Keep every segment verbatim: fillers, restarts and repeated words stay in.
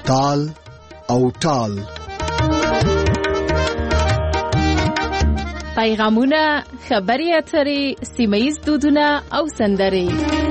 تال او ټال. پیغامونه، خبري اترې، سیمه‌ییز دودونه او سندرې.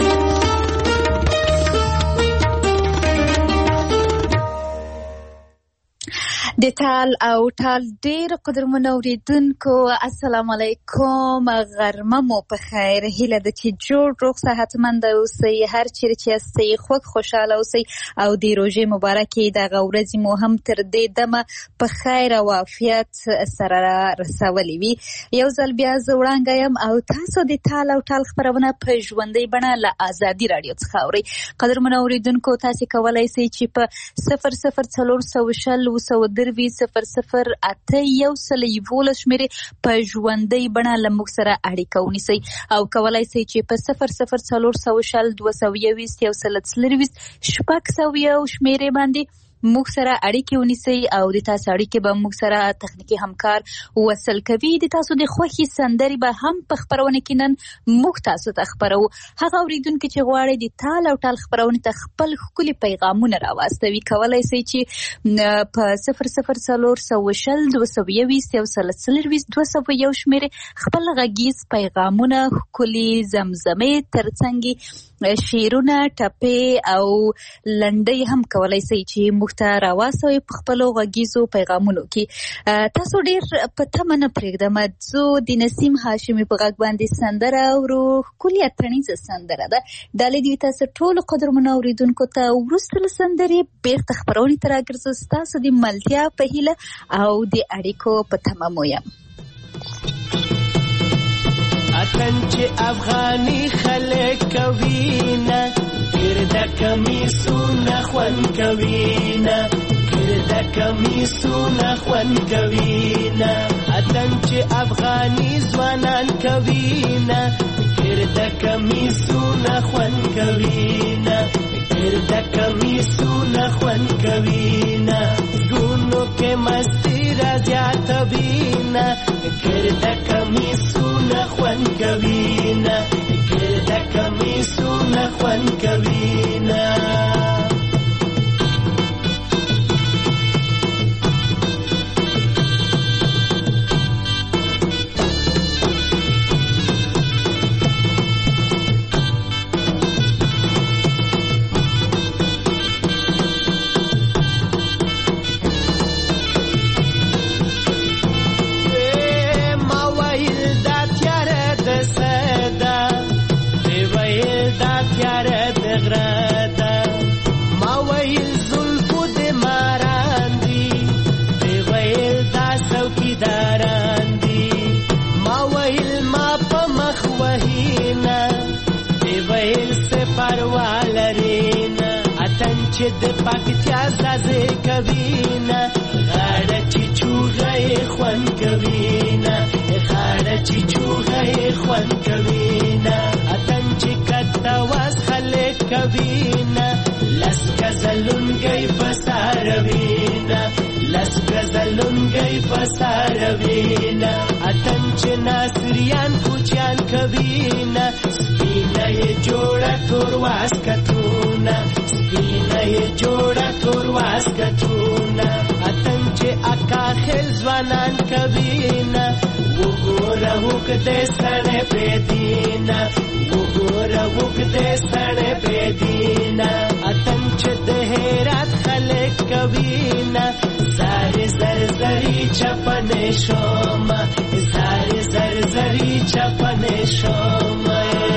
د ټال او ټال ډېر قدرمنو اوریدونکو، السلام علیکم، غرمه مو په خیر. هیله ده چې جوړ روغ صحتمند اوسئ، هر چیرې چې یاستئ خوږ خوشاله اوسئ او د روژې مبارکې دغه ورځې مو هم تر دې دمه په خیر او عافیت سره رسولې وي. یو ځل بیا زه وړاندې یم او تاسو د ټال او ټال خپرونه په ژوندۍ بڼه له ازادي راډیو څخه اورئ. قدرمنو اوریدونکو، تاسو کولی شئ چې په صفر صفر څلور سوه شل اوه سوه دروي صفر صفر اته یو سل یولس شمېرې په ژوندۍ بڼه له موږ سره اړیکه ونیسئ او کولی شئ چې په صفر صفر څلور سوه شل دوه سوه یوویشت یو سل څلرویشت شپږ سوه یو شمېرې باندې موږ سره اړیکې ونیسئ او د تاسو اړیکې به موږ سره تخنیکي همکار وصل کوي. د تاسو د خوښې سندرې به هم په خپرونه کې نن موږ تاسو ته خپرو. هغه اوریدونکي چې غواړي د ټال او ټال خپرونه ته خپل ښکلي پیغامونه راواستوي، کولی شئ چې په صفر صفر څلور سوه شل دوه سوه یوویشت یو سل څلرویشت دوه سوه یو شمېرې خپل غږیز پیغامونه، ښکلي زمزمې، ترڅنګ شعرونه، ټپې او لنډۍ هم کولی شئ چې موږ ته راواستوئ په خپلو غږیزو پیغامونو کې. تاسو ډېر په تمه نه پرېږدم، زه د نسیم هاشمي په غږ باندې سندره اورو. ښکلې اتڼیزه سندره ده. ډالۍ دې تاسو ټولو قدرمنو اوریدونکو ته. وروسته له سندرې بېرته خپرونې ته راګرځو، ستاسو د ملتیا په هیله او د اړیکو په تمه مو یم. اتن چې افغاني خلک کوي نه، ګرده کمیسونه خوند کوي نه، ګرده کمیسونه خوند کوي نه. اتن چې افغاني ځوانان کوي نه، ګرده کمیسونه خوند کوي نه، ګرده کمیسونه خوند کوي نه. زړونو کې مستی را زیاتوي نه، ګرده کمیسونه خوند کوي نه، ګرده کمیسونه خوند کوي نه. چې د پکتیا زازې کوي نه، غاړه چې چوغه یې خوند کوي نه، غاړه چې چوغه یې خوند کوي نه. اتن چې کتاواز خلک کوي نه، لس ګزه لونګۍ په ساروي نه، لس ګزه لونګۍ په ساروي نه. اتن چې ناصریان کوچیان کوي نه، سپینه یې جوړه تور واسکتونه، سپینه یې جوړه تور واسکتونه. اتن چې اکا خیل ځوانان کوي نه، وګوره وګدې سړی پرېږدي نه، وګوره وګدې سړی پرېږدي نه. اتن چې د هرات خلک کوي نه، زارې زر زرې چپنې شومه، زارې زر زرې چپنې شومه.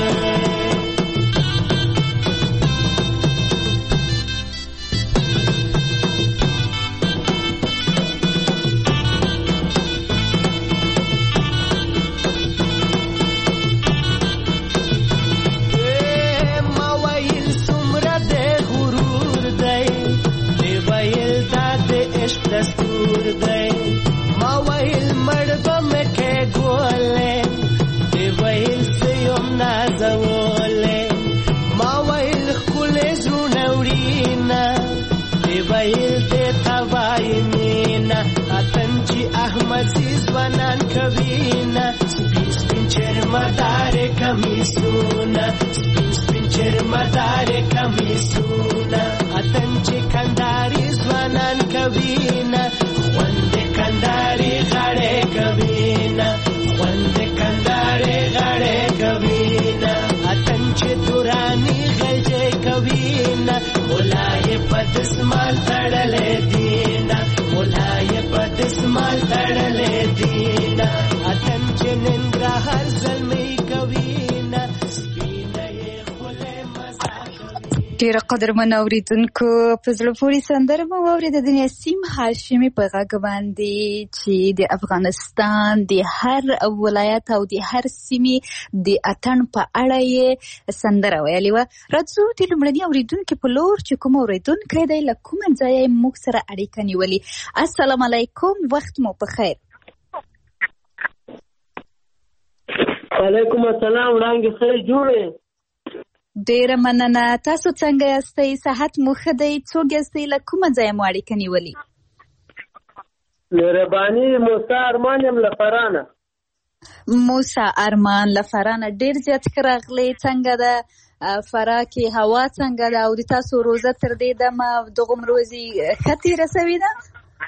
دستور دی ما ویل مړ به مې کېږولې، دی ویل زه یم نازولې، ما ویل ښکلې زړونه وړینه، دی ویل دې ته وایي مینه. اتن چې احمدزي ځوانان کوي نه، سپین سپین چرمدارې کمیسونه، سپین سپین چرمدارې کمیسونه. اتن چې کندهاري ځوانان کوینا مولای په دسمال تړلې دینا مولای په دسمال تړلې دینا اتن چې نندرا هر زلمي کوینا سپینه خله مزه ډیر قدرمن اوریدونکو په زړه پورې سندره مو واورېده د نسیم هاشمي په غږ باندې چې د افغانستان د هر ولایت او د هر سیمې د اتن په اړه یې سندره ویلې وه. راځو د لومړني اوریدونکي په لور چې کوم اوریدونکی دی له کومه ځایه یې موږ سره اړیکه نیولې. السلام علیکم، وخت مو په خیر. وعلیکم السلام، وړانګې ښه جوړې؟ ډیره مننه. تاسو څنګه یاستئ؟ صحت مو ښه دی؟ څوک یاستئ؟ له کومه ځایه مو اړیکه نیولې؟ مهرباني موسی ارمان یم له فرانه. موسی ارمان له فرانه، ډیر زیات ښه راغلی. څنګه ده فراه کې هوا څنګه ده او د تاسو روزه تر دې دمه دغوم روزي ښه تېره سوې ده؟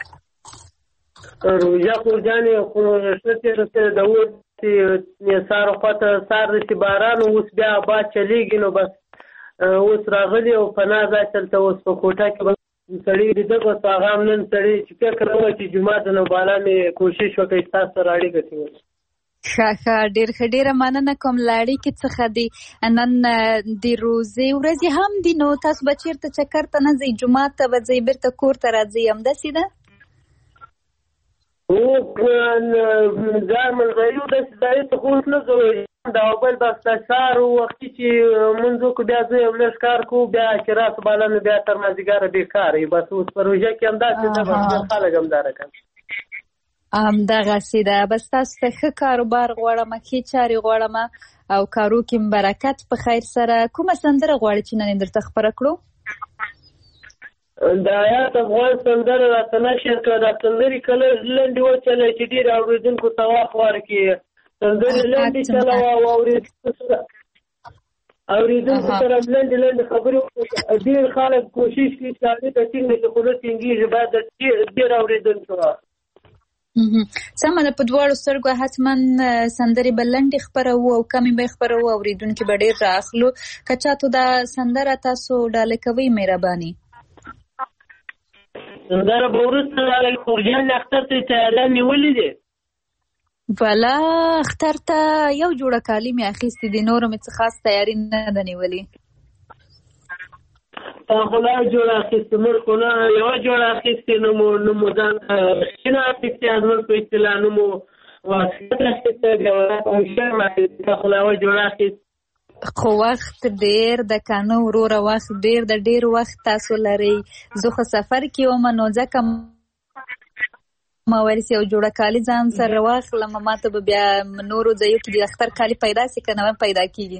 روژه خو جانې خو ښه تېره سوې ده. اوس سار خواته سار چې باران اوس بیا باد چلیږي نو بس اوس راغلی او پناه ځای چلته اوس په کوټه کې بس سړي لیده بس هغه هم نن سړي چې فکر وکړه چې جومات نه بالا مې کوشش وکړئ ستاسو سره اړیکه ټینګه کړم. ښه ښه ډېر ښه ډېره مننه کوم له اړیکې څخه دي. نن د روزې ورځې هم دي نو تاسو به چېرته چکر ته نه ځئ؟ جومات ته به ځئ بېرته کور ته راځئ همداسې ده؟ هو ځای ملغیو داسې ځایو ته خو اوس نه ځو دا او بل بس د سهار وختي چې لمونځ وکړو بیا ځو یو لږ کار کوو بیا چې راسو بالا نو بیا تر مازدیګره بېکاره یو. بس اوس په روژه کې همداسې ده بس ډېر خلک همداره کوي. همدغسې ده. بس تاسو ته ښه کاروبار غواړم، ښې چارې غواړم او کارو کې برکت په خیر سره. کومه سندره غواړئ چې نن یې درته خپره کړو؟ د آیات افغان سندره راته نشر کړه. دا سندرې کله لنډې وچلوئ چې ډېر اورېدونکو ته وخت ورکړي. سندرې لنډې چلوه او اورېدونکو سره اورېدونکو سره لنډې لنډې خبرې وکړي. ډېر خلک کوشش کوي چې هغې ته ټینګه چې خوله ټینګېږي باید ډېر اورېدونکو سمه ده. په دواړو سترګو حتما سندرې به لنډې خپروو او کمې به یې خپروو، اورېدونکي به ډېر رااخلو. که چاته دا سندره تاسو ډالۍ کوئ مهرباني سندره به وروسته خورجان اختر ته تیاری نیولې دی. والا اختر ته یو جوړه کالي مې اخیستې دي، نورو مې څه خاص تیاري نه ده نیولې. تا خو لا جوړه اخیستې موږ خو نه یوه جوړه اخیستې نو مو نو مو ځان شنه اخیستې زموږ په اصطلاح نو مو واسکټ اخیستې بیا شرم اخیستې تا خو لا یوه جوړه اخیستې. خو وخت ډیر د کنه وروره، وخت ډیر د ډیر وخت تاسو لرئ. زه خو سفر کې وم نو ځکه ما ویل چې یو جوړه کالي ځان سره واخلم، ما ته به بیا نورو ځایو کې د اختر کالي پیدا شي که نه پیدا کېږي؟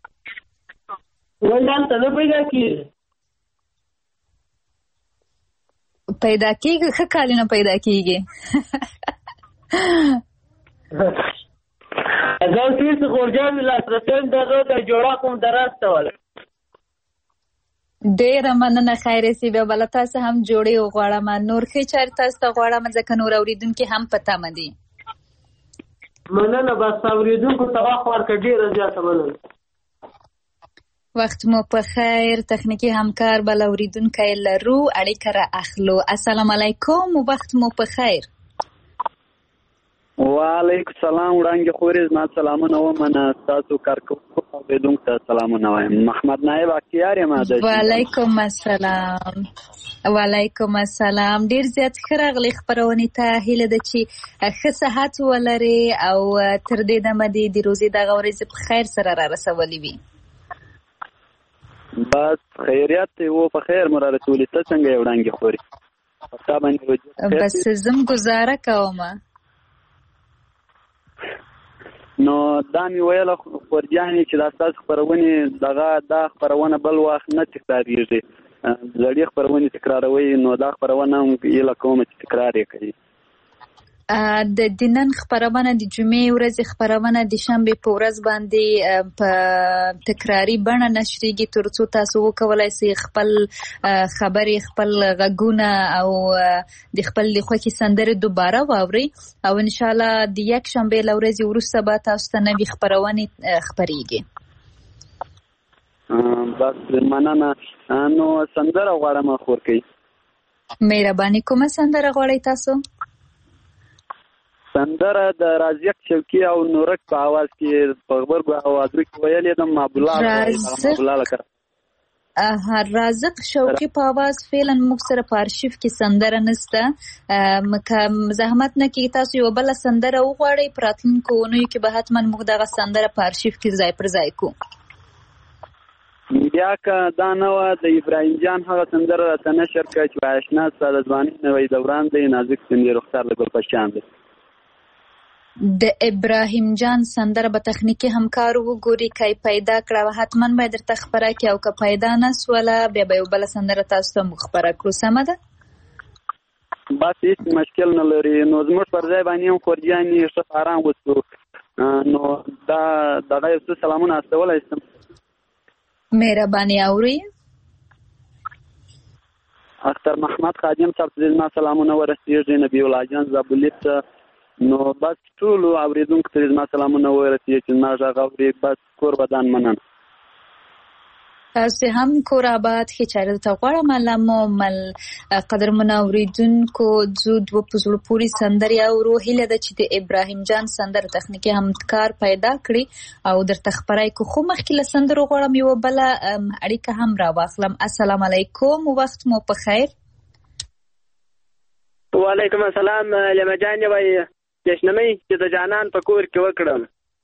ولې هلته نه پیدا کېږي؟ پیدا کېږي، ښه کالي نه پیدا کېږي. ځان تېر څه خورجان مې لاسرسی دغه د جوړه کوم درسته وله. ډېره مننه خیرې سي. بیا بله تاسو هم جوړې وغواړم، نور ښې چارې تاسو ته غواړم ځکه نور اورېدونکي هم په تمه دي. مننه. بس اورېدونکو ته وخت ورکړه، ډېره زیاته مننه. وخت مو په خیر. تخنیکي همکار بل اورېدونکی لرو، اړیکه را اخلو. السلام علیکم، وخت مو په خیر. وعلیکم السلام وړانګې خورې زما سلامونه ومنه. ستاسو کارکوونکو اورېدونکو ته سلامونه وایم. محمد نایب اختیار یم. وعلیکم السلام. وعلیکم السلام. ډېر زیات ښه راغلې خپرونې ته. هیله ده چې ښه صحت ولرې او تر دې دمه دې د روزې دغه ورځې په خیر سره را رسولې وي. بس خیریت دی و په خیر مو را رسولې. ته څنګه یې وړانګې خورې؟ بس زم ګزاره کومه. نو دا مې ویله خورجانې چې دا ستاسو خپرونې دغه دا خپرونه بل وخت نه تکراریږي. زړې خپرونې تکراروئ نو دا خپرونه هم هیله کومه چې تکرار یې کوي. د نن خپرونه د جمعې ورځې خپرونه د شنبې په ورځ باندې په تکراري بڼه نشریږي تر څو تاسو وکولای شئ خپل خبرې، خپل غږونه او د خپل د خوښې سندرې دوباره واورئ او ان شاء الله د یک شنبې له ورځې وروسته به تاسو ته نوې خپرونې خپریږي. بس مننه. نو سندره غواړم خور کوي. مهرباني کومه سندره غواړئ تاسو؟ سندره د رازق شوقي او نورک په आवाज کې په غبرګو اوازو کې ویلې د مابولا مابولا لکه رازق شوقي په आवाज فعلا موږ سره په ارشیف کې سندره نشته. مکه زحمت نه کې تاسو یو بل سندره وغواړئ په راتلونکو اونیو کې به حتما موږ دغه سندره په ارشیف کې ځای پر ځای کو. بیا که دا نه وه د ابراهیم جان هغه سندره راته نشر کړه چې آشنا ستا د ځوانۍ نوی دوران دی نازک سپین رخسار د ګل پشان دی. د ابراهیم جان سندره به تخنیکی همکار وګوري کای پیدا کړه حتما به درته خبره کوي او که پیدا نه سوله بیا به یو بل سندره تاسو ته خبره کړو. سمه ده؟ بس هیڅ مشکل نه لري. نو زموږ پر ځای باندې هم خورجانې ښه آرام وڅو. نو دا دغه یو څه سلامونه استولی شم. مهرباني اوري. اختر محمد خادم صاحب ته زما سلامونه ورسېږي. نبی الله جان زابلي ته نو بس ټولو اورېدونکو ته زما سلامونه ورسېږي چې زما غږ اوري. بس کور بدان مننه. تاسو هم کور آباد ښې چارې ته غواړم علامو مل قدرمنو اورېدونکو ځو دوه په زړه پورې سندرې اورو. هیله ده چې د ابراهیم جان سندره تخنیکي همکار پیدا کړي او درته خبره یې کړو. خو مخکې له سندرو غواړم یوه بله اړیکه هم راواخلم. السلام علیکم، وخت مو په خیر. وعلیکم السلام. لیما جانې وایي جشنمۍ چې د جانان په کور کې وکړم.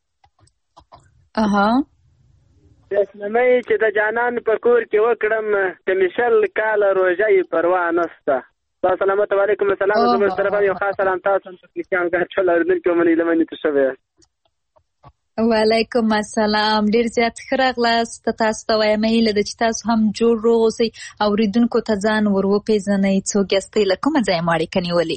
اها جشنمۍ چې د جانان په کور کې وکړم که مې شل کاله روژه یې پروا نسته. السلام علیکم. السلام زموږ طرفه یو خاص سلام تاسو هم تکنیکیان ګډ ټول اورېدونکي ومنئ لمنې ته شوی. وعلیکم السلام. ډېر زیات ښه راغلاست. تاسو ته وایم هیله ده چې تاسو هم جوړ روغ اوسئ. اورېدونکو ته ځان ور وپېژنئ څوک یاستئ له کومه ځایه مو اړیکه نیولې؟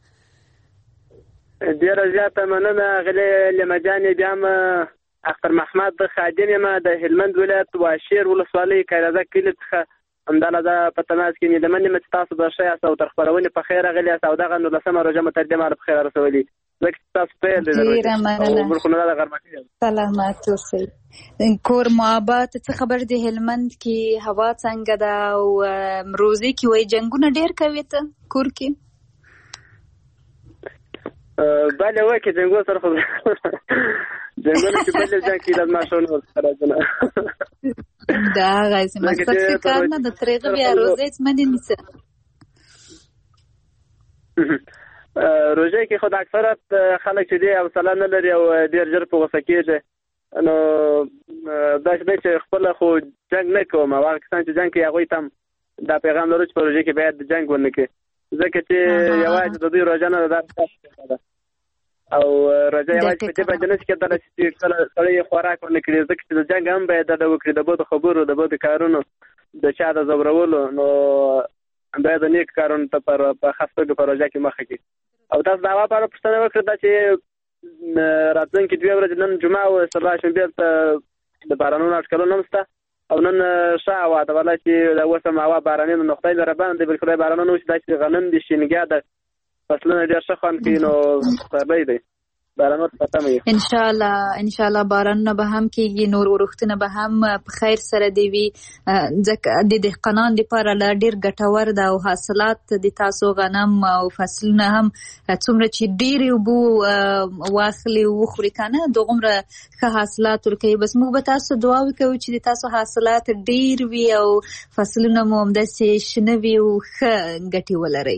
ډېره زیاته مننه غلې لیما جانې. بیا هم اختر محمد خادم یم د هلمند ولایت واشیر ولسوالۍ کایرازه کلي څخه همداله ده په تماس کې مې لمن یم چې تاسو به ښه یاست او تر خپرونې په خیر راغلي یاست او دغه نولسمه روژه مو تر دې مهاله په خیر رسولي. ځکه چې تاسو پیل دی ډېره مننه. برخونه د غرمکۍ سلامت اوسئ. کور مو آباد. څه خبر دی هلمند کې هوا څنګه ده او روزي کې وایي جنګونه ډېر کوي ته کور کې؟ بله وکې جنګو سره خو جنګونه چې بل ځان کې لازم شونه سره جنا دا غاښ مقصد څه کار نه د طریقې بیا روزه څمنې نیسه. روزه کې خو د اکثرت خلک چې دی او حوصله نه لري او ډېر ژر په غوسه کېږي. نو دا چې خپل خو جنګ نه کوم او هغه کسان چې جنګ کوي هغوی ته هم دا پیغام لرو چې په روژه کې باید جنګ ونه کړي. ځکه چې یوازې د دوی روژه نه ده او روژه یوازې په دې باندې نه شي کېدلی چې کله سړی یې خوراک ونه کړي. ځکه چې د جنګ هم باید ډډه وکړي د بدو خبرو د بدو کارونو د چا د ځورولو. نو باید د نیک کارونو ته په خاص توګه په روژه کې مخه کړي. او تاسو د هوا په اړه پوښتنه وکړه دا چې راتلونکي دوې ورځې نن جمعه او سبا شنبې ته د بارانونو اټکلونه هم شته او نن ښه هوا ده. والله چې د اوس هم هوا باراني نو خدای لره باندې بالکل بارانونه وشي دا چې غنم دي شینګیا ده فصلونه ډېر ښه خوند کوي. نو پسرلی دی بارانونه ختم وي ان شاء الله. ان شاء الله بارانونه به هم کېږي نور ورښتونه به هم په خیر سره دی وي. ځکه د دهقانانو لپاره لا ډېر ګټور ده او حاصلات د تاسو غنم او فصلونه هم څومره چې ډېرې اوبه واخلي وخوري که نه دغومره ښه حاصلات ورکوي. بس موږ به تاسو دعا وکوو چې د تاسو حاصلات ډېر وي او فصلونه مو همداسې شنه وي او ښه ګټې ولرئ.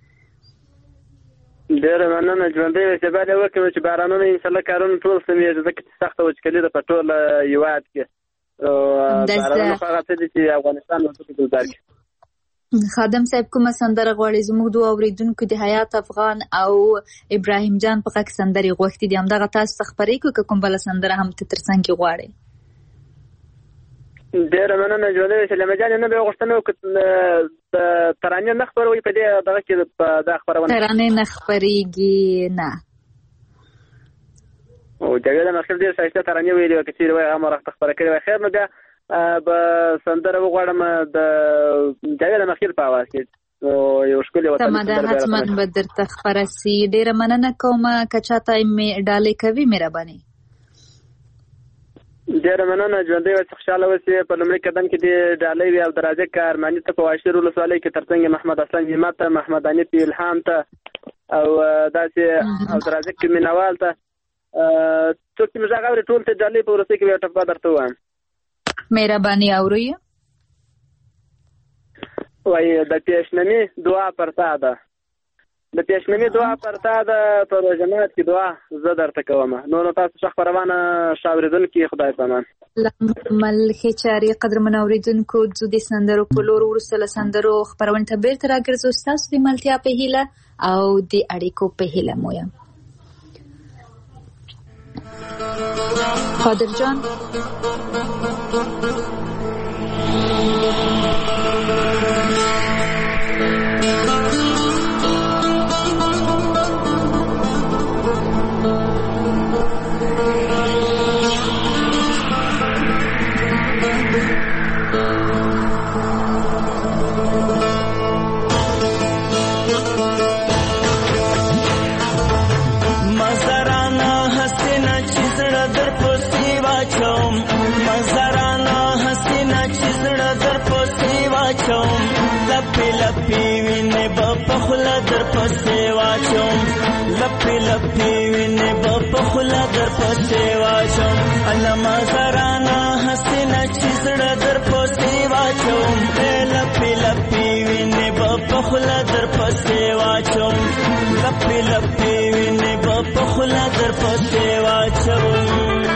ډېره مننه. ژوندی اوسئ. باید یې وکړو چې بارانونه انشاءالله کارونه ټول سمېږي ځکه چې سخته وچکلي ده په ټول هېواد کې. بارانونه خو هغه څه دي چې افغانستان ورته ګلزار کړي. خادم صاحب کومه سندره غواړي؟ زموږ دوه اورېدونکو د حیات افغان او ابراهیم جان په غږ سندرې غوښتي دي. همدغه تاسو ته خپرې کړو که کوم بله سندره هم ته تر څنګ کې غواړئ؟ ډېره مننه. ژوندی اوسئ. لیما جانې نه به یې غوښتنه وکړو د ترانې نه خپروئ په دې دغه کې دا خپرونه ترانې نه خپرېږي نه. او جاوید امیرخېل ډېر ښایسته ترانې ویلې وه که چېرې وایي هغه مو راته خپره کړې وای. خیر نو بیا به سندره وغواړم د جاوید امیرخېل په اواز کې یو ښکلې وطني سمه ده حتما به درته خپره سي. ډېره مننه کومه که چاته مې ډالۍ کوي مهرباني. ډېره مننه. ژوندی اوسې، خوشحاله اوسې. په لومړي قدم کې دې ډالۍ وي عبدالرازق ارماني ته په واشر ولسوالۍ کې، ترڅنګ محمد اسلم همت ته، محمد حنیف الهام ته او داسې عبدالرازق مینوال ته، څوک چې موږ غږ اوري ټول ته ډالۍ په وروستۍ کې یو ټپه درته ووایم. مهرباني اورئ. وایي د پیشنمي دعا پر تا ده، د پیشنمي دعا پر تا ده، په روژه مات کې دعا زه درته کوم. نو نو تاسو ښه خپرونه ښه اورېدونکي، خدای پامان. ملخي چاري قدرمن اورېدونکو، زه د سندرو په لور وروسته له سندرو خپرونې ته بېرته راګرځو. ستاسو د ملتیا په هیله او د اړیکو په هیله مو یم. قادر جان لپی لپی وینې به په خوله در پسې واچوم، لپی لپی وینې به په خوله در پسې واچوم، علما زرانه حسینه چې زړه در پسې واچوم، لپی لپی وینې به په خوله در پسې واچوم، لپی لپی وینې به په خوله در پسې واچوم.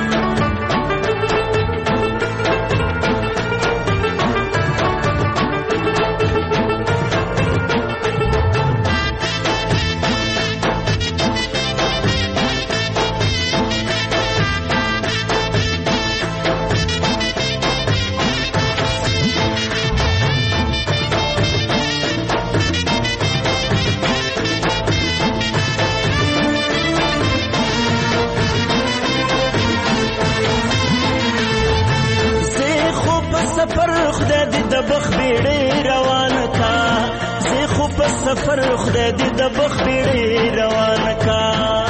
سفر خدای دې د بخ بیړې روان کا،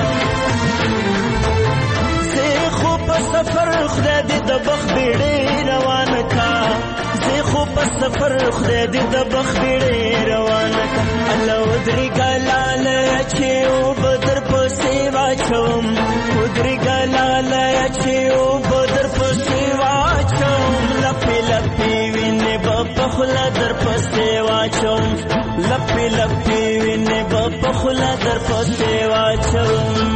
زه خو په سفر خدای دې د بخ بیړې روان کا، زه خو په سفر خدای دې د بخ بیړې روان کا، الله ودري ګلاله چې او بدر پسې واچوم، ودري ګلاله چې او بدر پسې واچوم، لپی لپی وینې په خوله در پسې واچوم، لپی لپی وینې به په خوله در پسې واچوم.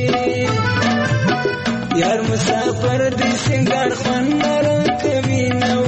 یار مسافر دې څنګه خوان مرکوي نو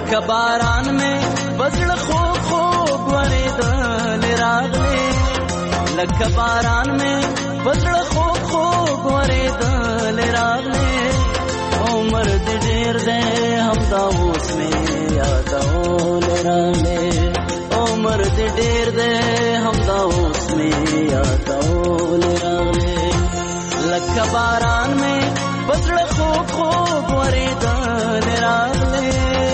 لکه باران مې بزړه خوږ خوږ ورېدل راغلې لکه باران مې بزړه خوږ خوږ ورېدل راغلې عمر دې ډېر دی همدا اوس مې یادول راغلې عمر دې ډېر دی همدا اوس مې یادول راغلې لکه باران مې بزړه خوږ خوږ ورېدل راغلې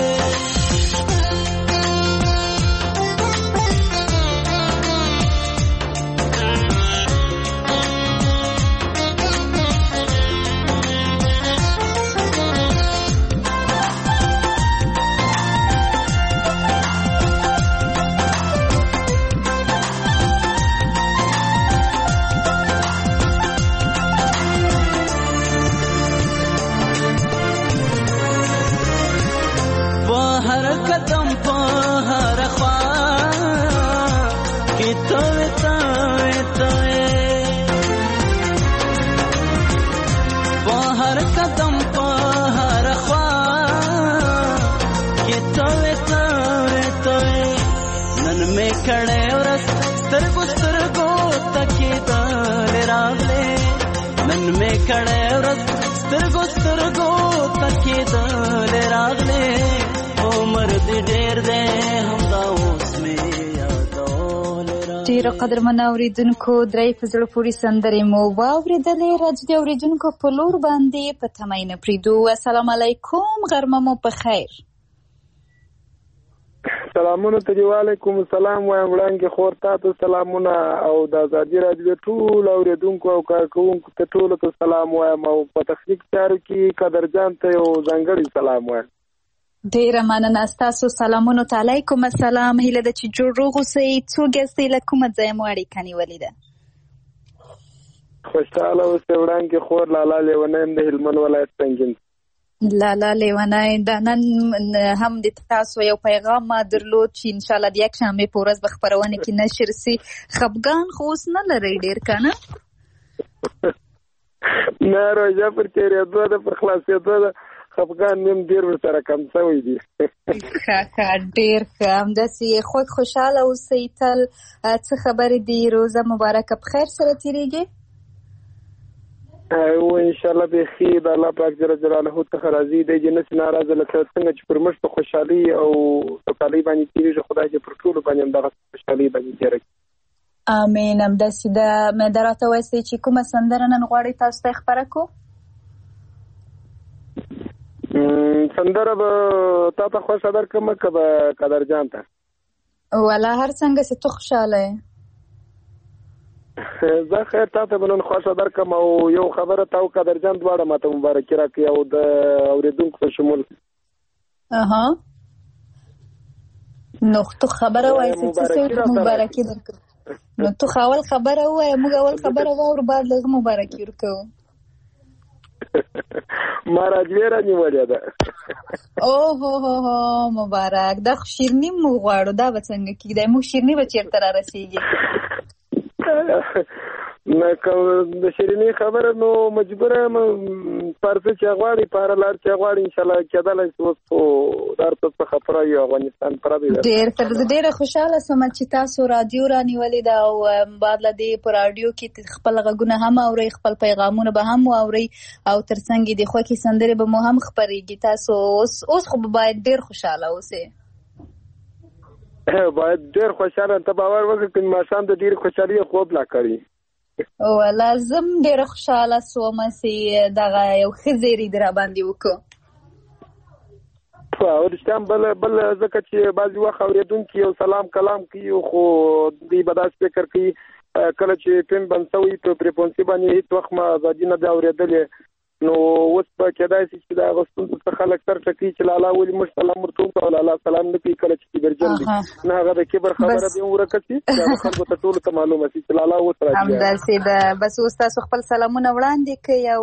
قدم په هر خوا کې توې توې توې په هر قدم په هر خوا کې توې توې توې نن مې کړې ورځ سترګو سترګو تکېدل راغلې نن مې کړې ورځ سترګو سترګو تکېدل راغلې عمر دې ډېر دی همدا اوس مې یادول راغلې ډېرو قدرمنو اورېدونکو درې په زړه پورې سندرې مو واورېدلې. راځو د اورېدونکو په لور باندې په تمه یې نه پرېږدو. السلام علیکم، غرمه مو په خیر. سلامونه ته دی. وعلیکم السلام وایم وړاندې خور تاسو سلامونه او د ازادي راډیو ټول اورېدونکو او کارکوونکو ته ټولو ته سلام وایم او په تخنیک چارو کې قدرجان ته یو ځانګړی سلام وایم. ډیره مننه ستاسو سلامونو ته. علیکم السلام. هیله ده چې جوړ روغ اوسئ. څوک یاستئ؟ له کومه ځایه مو اړیکه نیولې ده؟ خوشحاله اوسئ. وړاندې خور لالا لیونی یم د هلمند ولایت سنګین. لالا لیونی، دا نن هم د تاسو یو پیغام ما درلود چې انشاءالله د یکشنبې په ورځ به خپرونه کې نشر سي. خفګان خو اوس نه لرئ ډېر که نه؟ نه، روژه پر تېرېدو ده، پر خلاصېدو ده. خفګان مې هم ډېر ورسره کم شوی دي. ښه ښه، ډېر ښه. همداسې خوږ خوشحاله اوسئ تل. څه خبرې دي؟ روژه مبارکه په خیر سره تېرېږي؟ او انشاءالله بیخي د الله پاک جل جلاله څخه راضي دی چې نسې ناراضه لکه څنګه چې پر موږ په خوشحالي او سوکالۍ باندې تېرېږي، خدای دې پر ټولو باندې همدغه خوشحالۍ باندې تېره کړي. امین. همداسې ده. مې دا راته وایاستئ چې کومه سندره نن غواړئ تاسو ته یې خپره کړو؟ سندره به تا ته خوښه درکړم که به قدرجان ته؟ والا هر څنګه چې ته خوشحاله یې. زه خیر تا ته به نن خوښه درکړم او یو خبره تا او قدرجان دواړه ماته مبارکي راکړي او د اورېدونکو په شمول. اها، نو تو خبره وایې چې څه مبارکي درکړو. نو تو اول خبره ووایه، موږ اول خبره واورو، بعد لږ مبارکي ورکوو. ما راجوې رانیولې ده. اوه هو هو مبارک. دا خو شیرني مو غواړو، دا به څنګه کېږي؟ موږ شیرني به چېرته را رسېږي؟ نه که د شیریني خبره نو مجبوره یم پر څه چې غواړي په هره لار چې غواړي انشاءالله کېدلی شي. اوس خو دا ورته څخه پوره یو افغانستان پردی ده. ډېر ښه. زه ډېره خوشحاله شوم چې تاسو راډیو رانیولې ده او بعد له دې په راډیو کې خپل غږونه هم اورئ، خپل پیغامونه به هم واورئ او تر څنګ د خوښې سندرې به مو هم خپرېږي. تاسو اوس اوس خو باید ډېر خوشحاله اوسئ. باید ډېر خوشحاله. ته باور وکړه که ماښام د ډېرې خوشحالۍ خوب لا کړي. والا زم ډېره خوشحاله سوم چې دغه یو ښه زیری دې راباندې وکړو. رښتیا بل بل ځکه چې بعضې وخت اورېدونکي یو سلام کلام کوي خو دوی به داسې فکر کوي کله چې فلم بند شوی په فریکونسي باندې هېڅ وخت ما ازادي نه ده اورېدلې. نو اوس به کېدای شي چې د هغه ستونزو څخه خلک سر ټکوي چې لالا ولې موږ سلام ورته وکړو او لالا سلام نه کوي کله چې کبرجن دي. نه هغه د کبر خبره به هم ورکه شي، هغه خلکو ته ټولو ته معلومه شي چې لالا اوس راځي. همداسې ده. بس اوس تاسو خپل سلامونه وړاندې کړئ او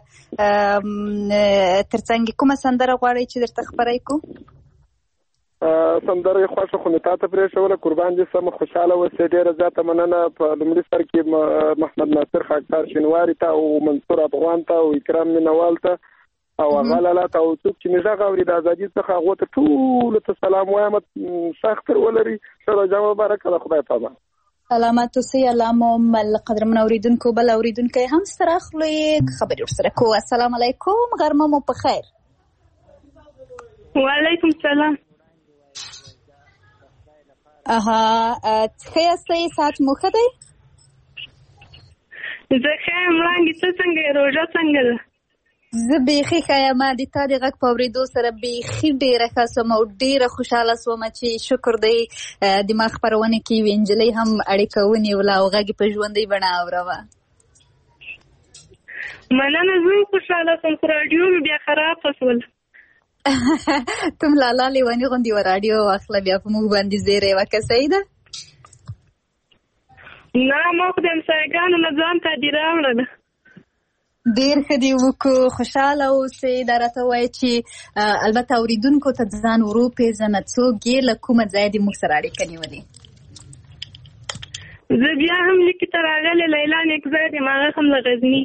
تر څنګ کومه سندره غواړئ چې درته خپره کړو؟ سندره یې خوښه خو مې تا ته پرېښوله. قربان دې سم، خوشحاله اوسئ. ډېره زیاته مننه. په لومړي سر کې محمد ناصر خاکسار شینواري ته او منصور افغان ته او اکرام مینوال ته او هغه لاله ته او څوک چې مزه غوړي د ازادي څخه هغه ته ټول ته سلام وایم سختر ولري سره جواب برکه خدای پامان سلامات اوسئ. الله مو مل قدرمن اوریدونکو بل اوریدونکو هم سره خلوي خبرې ورسره کو. السلام علیکم، غرمه مو په خیر. وعلیکم السلام. اها څه یاستئ؟ ساعت مو ښه دی؟ زه ښه یم. وړانګې ته څنګه روژه څنګه ده؟ زه بیخي ښه یم. د تا د غږ په اورېدو سره بیخي ډېره ښه شوم او ډېره خوشحاله شوم چې شکر دی د ما خپرونه کې یوې نجلۍ هم اړیکه ونیوله او غږ یې په ژوندۍ بڼه اورمه. مننه. زه هم خوشحاله شوم خو راډیو مې بیا خرابه شول. کوم لالا لیوني غوندې و راډیو واخله بیا په موږ باندې زیری وکړه. صحیح ده؟ نه ما خو د همسایګانو نه ځان ته دې راوړله. ډېر ښه دې وکړو. خوشحاله اوسئ. دا راته وایي چې البته اورېدونکو ته ځان ورو پېژنه څوک یې له کومه ځایه دې موږ سره اړیکه نیولې. زه بیا هم لیکې ته راغلې لیلا نیکزی یم، هغه هم له غزني.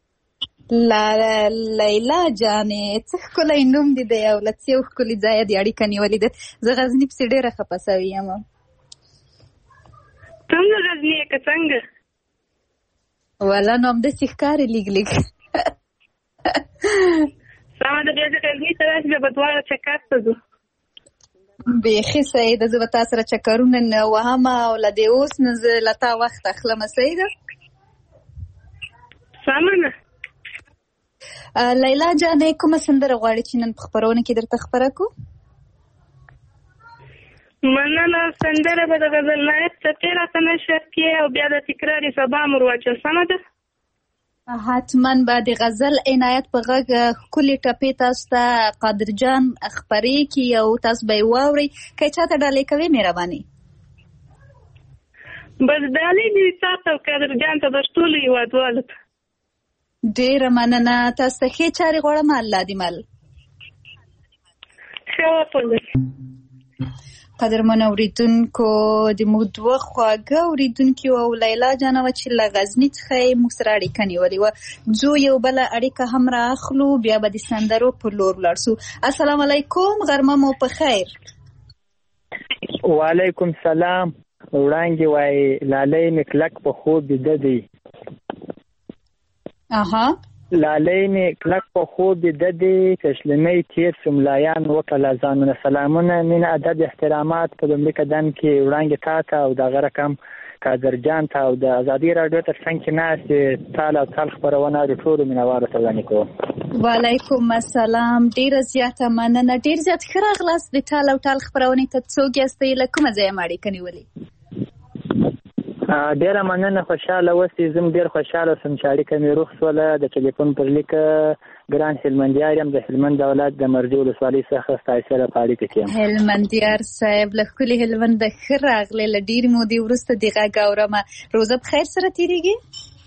لیلا جانې څه ښکلی نوم دې دی او له څه یو ښکلي ځایه دې اړیکه نیولې ده. زه غزني پسې ډېره خفه سوې یم. ته هم د غزني یې که څنګه؟ والا نو همداسې ښکاري لیګ لیګ. سمه ده بیا زه غزني ته راشي بیا به دواړه چکر ته ځو. بیخي صحیح ده. زه به تا سره چکرونه نه وهم او له دې اوس نه زه له تا وخت اخلم. صحیح ده؟ سمه ده. لیلا جانې کومه سندره غواړې چې نن په خپرونه کې درته خپره کړو؟ مننه. سندره به د غزل نایب څپې راته نشر کړې او بیا د تکراري سبا مو ورواچوه. سمه ده؟ حتما به د غزل عنایت په غږ ښکلې ټپې تاسو ته قادر جان خپرې کړي او تاسو به یې واورئ. که یې چاته ډالۍ کوې مهرباني؟ بس ډالۍ دې تا ته او قادر جان ته بس ټولو هېوادوالو ته. ډېره مننه. تاسو ته ښې چارې غواړم. الله دې مل. ښه وپلئ. قدرمن اوریدونکو د موږ دوه خواږه اوریدونکي او لیلا جانه وه چې له غزني څخه یې موږ سره اړیکه نیولې وه. ځو یو بله اړیکه هم را اخلو بیا به د سندرو پر لور ولاړ سو. السلام علیکم، غرمه مو په خیر. وعلیکم سلام. وړانګې وایي لالی مې کلک په خوب بیده دی. اها لالی مې کلک په خوب بیده دی، کشلمۍ تېر شو ملایان وکړله ځانونه. سلامونه، مینه، ادب، احترامات په لومړي قدم کې وړانګې تا ته او دغه رقم قادر جان ته او د ازادي راډیو تر څنګ کې ناستې تال او تال خپرونه د ټولو مینهوالو ته وړاندې کوم. وعلیکم السلام. ډېره زیاته مننه. ډېر زیات ښه راغلاست د تال او تال خپرونې ته. څوک یاستئ؟ له کومه ځایه مو اړیکه نیولې؟ ډېره مننه. خوشحاله اوسئ. زه هم ډېر خوشحاله شوم چې اړیکه مې روغ شوله. د ټلیفون پر لیکه ګران هلمندیار یم، د هلمند دولت د مرجو ولسوالۍ څخه ستاسو سره په اړیکه کې یم. هلمندیار صاحب له ښکلي هلمنده ښه راغلی. له ډېرې مودې وروسته د غږ اورمه. روژه په خیر سره تېرېږي؟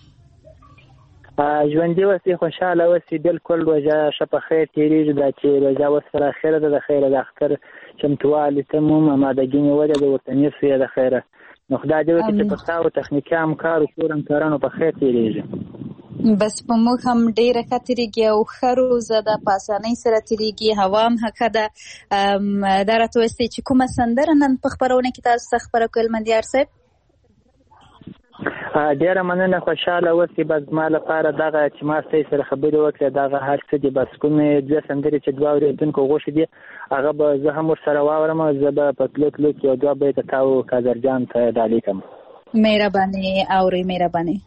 ژوندي اوسئ، خوشحاله اوسئ. بلکل روژه ښه په خیر تېرېږي. دا چې روژه اوس پر اخره ده، د خیره د اختر چمتووالي ته مو امادګي نیولې ده، ورته نیسو یې د خیره. نو خدای دې وکړي چې په تاسو تخنیکي همکارو کور همکارانو په خیر تېرېږي. بس په موږ هم ډېره ښه تېرېږي او ښه روژه ده، په اسانۍ سره تېرېږي. هوا هم ښه ده. دا راته ووایئ چې کومه سندره نن په خپرونه کې تاسو ته خپره کړو هلمندیار صاحب؟ ډېره مننه. خوشحاله اوسئ. بس زما لپاره دغه چې ما ستاسو سره خبرې وکړې دغه هر څه دي. بس کومې دوه سندرې چې دوه اورېدونکو غوښې دي هغه به زه هم ورسره واورم. زه به په تلو تلو کې یو دوه بیته تا او قادر جان ته ډالۍ کړم. مهرباني اورئ. مهرباني.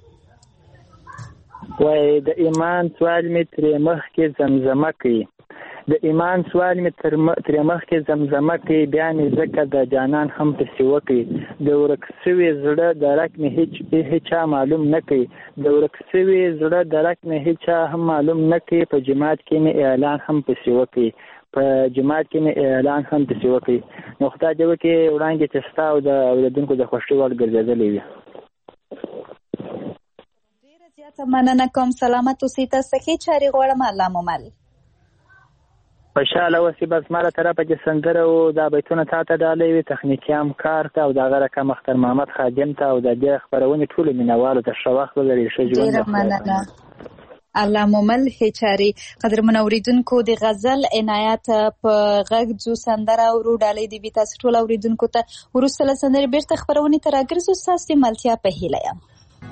وایي د ایمان سوال مې ترې مخکې زمزمه کوي، د ایمان سوال مې ترې مخکې زمزمه کوي، بیا مې ځکه د جانان هم پسې وکړي. د ورک سوي زړه درک مې هیڅ هیچا معلوم نه کوي، د ورک سوي زړه درک مې هیچا هم معلوم نه کوي. په جماعت کې مې اعلان هم پسې وکړي، په جماعت کې مې اعلان هم پسې وکړي. نو خدای دې وکړي وړانګې چې ستا او د اورېدونکو د خوښۍ وړ ګرځېدلې وي. زیاته مننه کوم. سلامت اوسئ. تاسو ښې چارې غواړم. الله مو مل. خوشحاله اوسئ. بس ما له طرفه چې سندره او دا بیتونه تا ته ډالۍ وي، تخنیکي همکار ته او د هغه رقم اختر محمد خادم ته او د دې خپرونې ټولو مینهوالو ته ښه وخت ولرئ. ښه ژوند. ډېره مننه. الله مومل هچاري. قدرمن اوریدونکو د غزل عنایت په غږ ځو سندره ورو ډالۍ دی بي تاسو ټول اوریدونکو ته ورسته له سندرې بیرته خبرونه تر اګرځو ساسي ملتیا په هیله یم.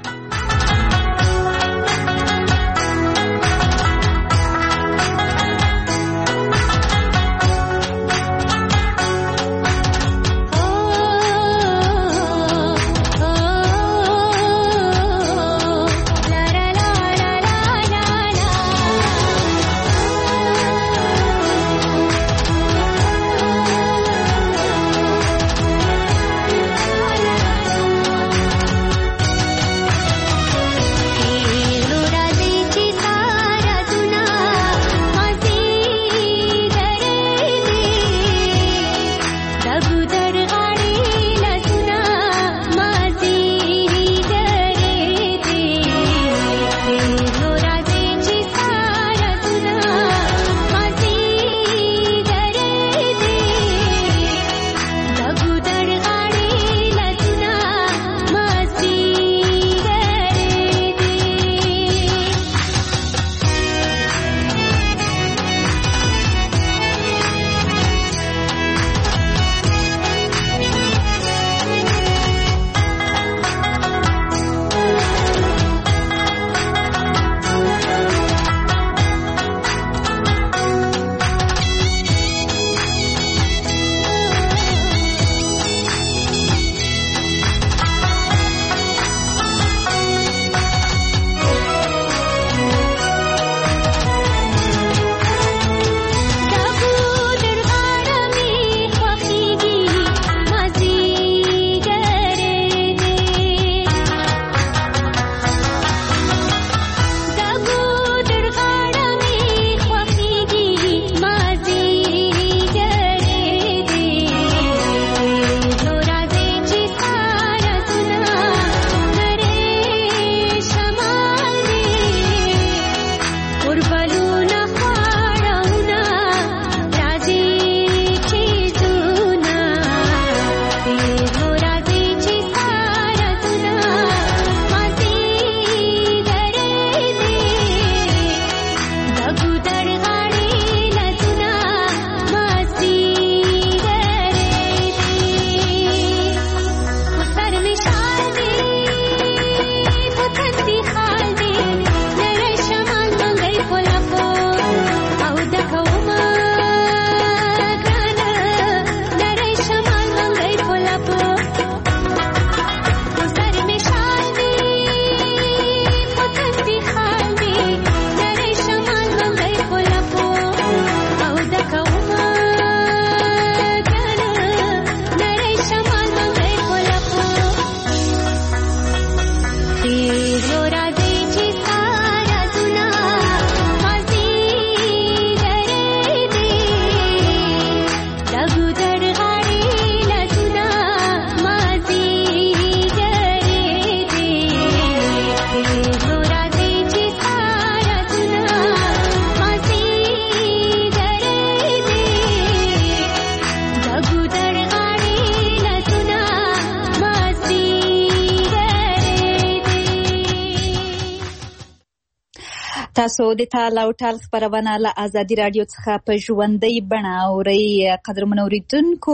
تاسو د تال او ټال خبرونه له ازادي رادیو څخه په ژوندۍ بڼه اورئ. قدرمن اوریدونکو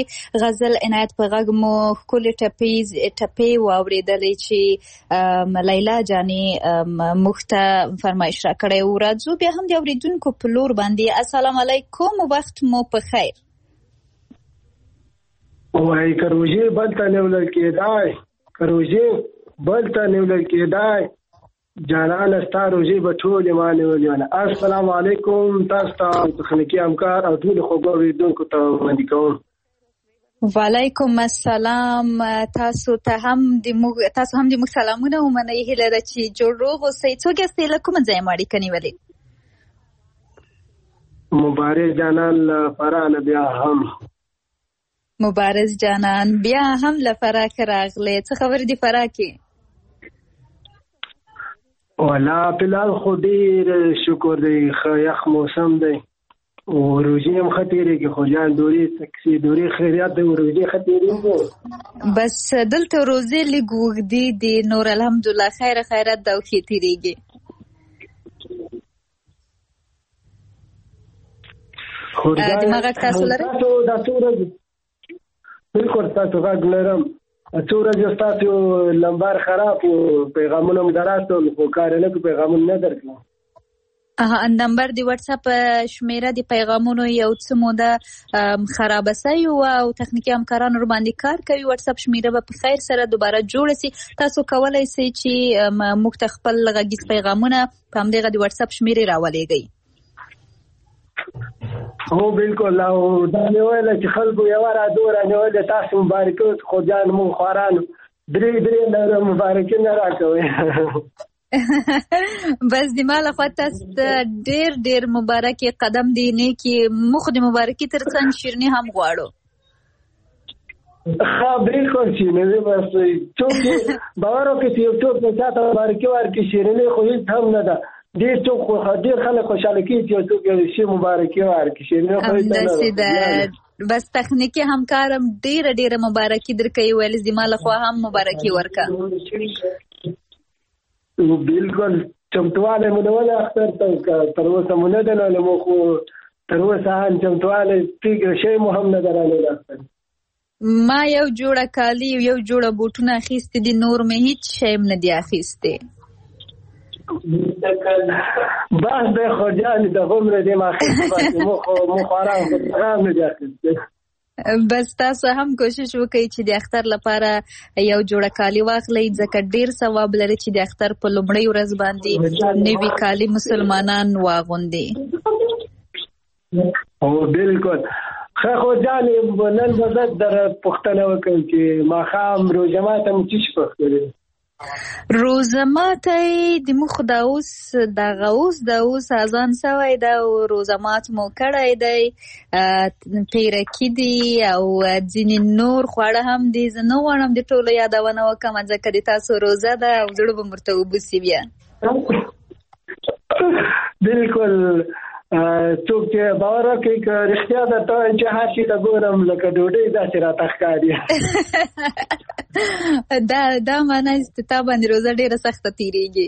د غزل عنایت په غږ مو ښکلې ټپې ټپې واورېدلې چې لیلا جانې موږ ته فرمایش راکړی و. راځو بیا هم د اوریدونکو په لور باندې. السلام علیکم، وخت مو په خیر. وای که روژې بل ته نیولل کېدای، که روژې بل ته نیولل کېدای، جانان ستا روژې به ټولې ما نیولې. السلام علیکم، تاسو ته تخنیکي همکار او ټولو خوږو اورېدونکو ته وړاندې کوم. وعلیکم السلام. تاسو ته هم د موږ تاسو هم د موږ سلامونه ومنئ. هیله ده چې جوړ روغ اوسئ. څوک یاستئ؟ له کومه ځایه مو اړیکه نیولې؟ مبارز جانان له فراه نه بیا هم. مبارز جانان بیا هم له فراه کې راغلی. څه خبرې دي فراه کې؟ ولا فلحال خو ډېر شکر دی، ښه یخ موسم دی او روژې هم ښه تېرېږي. خو جان دورې تکسي دورې خیریات دی، روژې ښه تېرېږي. بس دلته روژې لږ اوږدې دي، نور الحمدلله خیر خیرات ده او ښې تېرېږي. د مغه تاسو لرئ؟ تاسو دا څو ورځې بالکل تاسو غږ لرم، څو ورځې تاسو لمبار خراب او پیغامونه مو دراسته خو کار نه کوي، پیغامونه نه درکړم. اها نمبر دی واتس اپ شمیره دی پیغامونو یو څه موده خراب سي او تخنیکی همکاران ور باندې کار کوي. واتس اپ شمیره به په خیر سره دوباره جوړ شي. تاسو کولای شئ چې موږ ته خپل غږیز پیغامونه په همدغه دی واتس اپ شمیره راولېږئ. هو بالکل او دا نه ویل چې خلکو یو را دور نه ویل تاسو مبارک خو ځان مو خوران درې درې نه مبارک نه راکوي. بس دی مال خو تاسو ډېر ډېر مبارکي قدم دی نه کې مخ د مبارکي ترڅنګ شیرني هم غواړو. ها بالکل چې نه بس څوک باور وکړي چې څوک په چاته مبارکي ورکړي شیرني خو هیڅ هم نه ده. ډېر څوک ډېر خلک خوشاله کېږي چې څوک شي مبارکي ورکړي شیرني خو هیڅ نه ده. بس تخنیکی همکارم ډېر ډېر مبارکي درکوي ویل دی مال خو هم مبارکي ورکا. بالکل چمتواله مونږه اختر تر اوسه مونږ نه نه مو خو تر اوسه هم چمتواله پیګ شی مو هم نه درانه اختر. ما یو جوړه کالی یو جوړه بوټونه اخیسته دي، نور مې هیڅ شی نه دی اخیسته. بس به خو جان د عمر دې ما اخیسته مو خو مو خوران خو نه دی اخیسته. بس تاسو هم کوشش وکړئ چې د اختر لپاره یو جوړه کالی واخلئ ځکه ډیر ثواب لري چې د اختر په لومړۍ ورځ باندې نوي کالی مسلمانان واغوندي. او بالکل خو ځانې نن به در پوښتنه وکړم چې ماښام روژه ماته مو څه شي پخوي؟ روزه ماته د مخ د اوس دغه اوس د اوس اذان سوی ده او روزه مات مو کړی دی، پیرکي دي او ځینې نور خواړه هم دي. زه نه غواړم د ټولو یادونه وکړم ځکه د تاسو روزه ده او زړه به مرته وبوسي بیا. بالکل څوک چې باور کوي که رښتیا درته وایم چې هر شي ته ګورم لکه ډوډۍ داسې راته ښکاري. دا دا معنا چې تا باندې روزه ډېره سخته تېرېږي.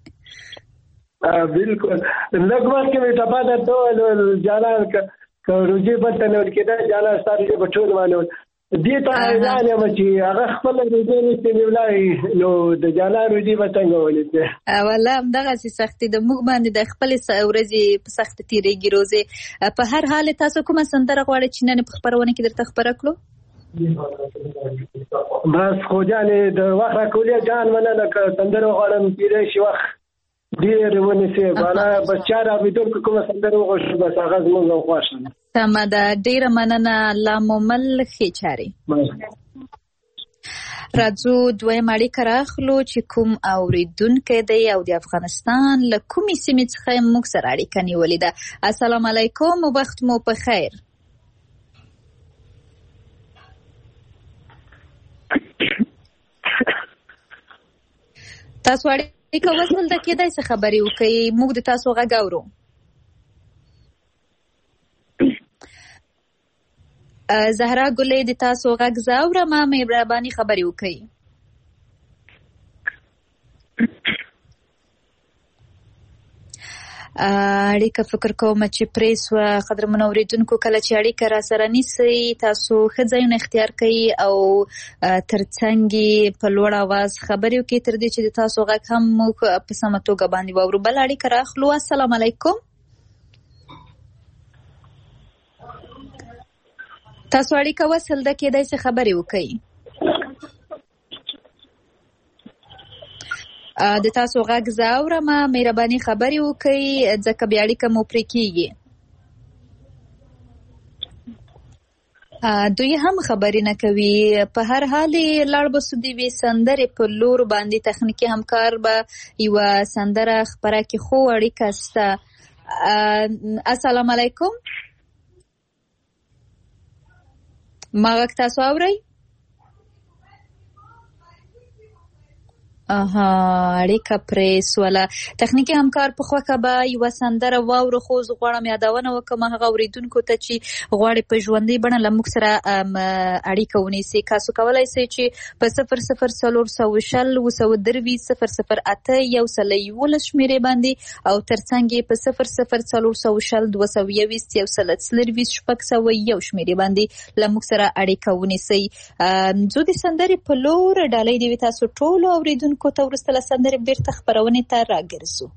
بالکل لږ وخت کې مې ټپه درته وویل جانان که روژې بل ته نه ورکېده جانان ستا روژې به ټول مانول دې ته حیران یم چې هغه خپله روژې نیسي مې ولاړې نو د جانان روژې به څنګه ونیسي؟ والله همدغسې سختې د موږ باندې د خپلې ورځې په سخته تېرېږي روزې. په هر حال تاسو کومه سندره غواړئ چې نن په خپرونه کې درته خپره کړو؟ بس خو جانې د وخت راکولې جان مننه که سندره غواړم کېدای شي وخت ډېر ونیسي بالا بس چا رابېدونکو کومه سندره وغوښتو بس هغه زموږ هم خوښ ده. سمه ده، ډېره مننه. الله مو مل ښې چارې. راځو دویم اړیکه راخلو چې کوم اورېدونکی دی او د افغانستان له کومې سیمې څخه موږ سره اړیکه نیولې ده. السلام علیکم و وخت مو په خیر. تاسو اړیکه وصل ده کېدای څه خبرې وکړئ، موږ د تاسو غږ اورو. زهرا ګلې د تاسو غږ زه اورم، مهرباني خبرې وکړئ. اړیکه فکر کوم چې پریس و قدرمن اوریدونکو کله چې اړیکه را سره نیسي تاسو ښه ځایونه اختیار کړئ او ترڅنګ په لوړ اواز خبرې وکړئ تر دې چې د تاسو غږ هم موږ په سمه توګه باندې واورو. بل اړیکه راخلو. السلام علیکم. تاسو اړیکه وصل ده کېدای څه خبرې وکړئ. د تاسو غږ زه اورم، مهرباني خبرې وکړئ ځکه بیا اړیکه مو پرې کېږي. دوی هم خبرې نه کوي. په هر حال لاړ به سو د یوې سندرې په لور باندې تخنیکي همکار به یوه سندره خپره کړي خو اړیکه شته. السلام علیکم. ما غږ تاسو اورئ؟ اها اړیکه پرې سوله. تخنیکي همکار په خوکه به یو سندره واورو، خو زه غواړم یادونه وکم هغه اوریدونکو ته چې غواړي په ژوندۍ بڼه له موږ سره اړیکه ونیسي. تاسو کولای شئ چې په صفر صفر څلور سوه شل اووه سوه درویشت صفر صفر اته یو سل یولس شمېرې باندې او ترڅنګ یې په صفر صفر څلور سوه شل دوه سوه یوویشت یو سل څلرویشت شپږ سوه یو شمېرې باندې له موږ سره اړیکه ونیسئ. زه د سندرې په لور ډالۍ دې وي تاسو ټولو اوریدونکو کو ته ورسته له سندرې بیرته خپرونې ته راګرځو.